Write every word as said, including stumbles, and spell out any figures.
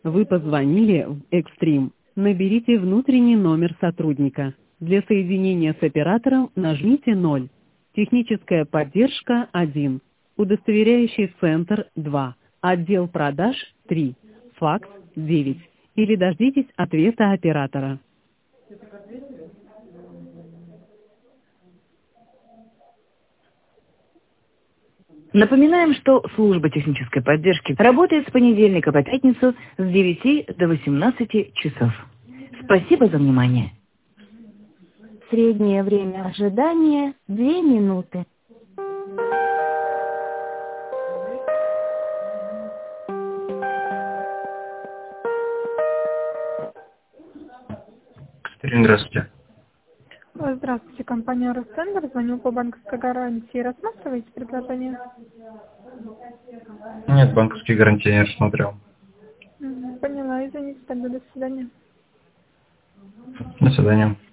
Вы позвонили в Экстрим. Наберите внутренний номер сотрудника. Для соединения с оператором нажмите ноль. Техническая поддержка один. Удостоверяющий центр два. Отдел продаж три. Факс девять. Или дождитесь ответа оператора. Напоминаем, что служба технической поддержки работает с понедельника по пятницу с девяти до восемнадцати часов. Спасибо за внимание. Среднее время ожидания две минуты. Здравствуйте. Здравствуйте, компания Ростендер. Звоню по банковской гарантии. Рассматриваете предложение? Нет, банковские гарантии не рассмотрел. Поняла, извините, тогда до свидания. До свидания.